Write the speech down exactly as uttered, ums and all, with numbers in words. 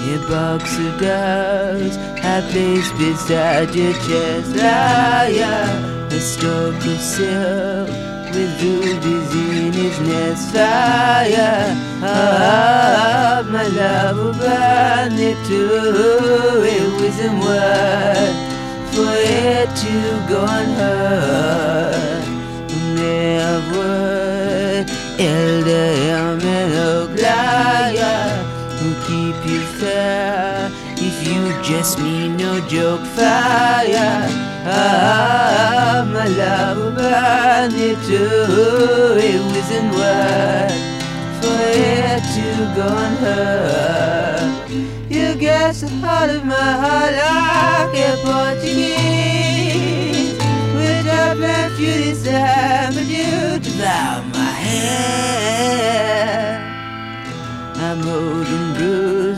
A box of doves I placed beside your chest. Liar, a stalk of silk with rubies in his nest. Fire, ah, my love will burn it to a wisdom word for it to go unheard. Their word, elder Herman Liar, will keep you fair if you just mean no joke. Fire, ah, my love will burn it to a wizard word for it to go unheard. You guess the heart of my heart like a Portuguese, which I plant you desire, but you devour my hair. I'm old and bruised,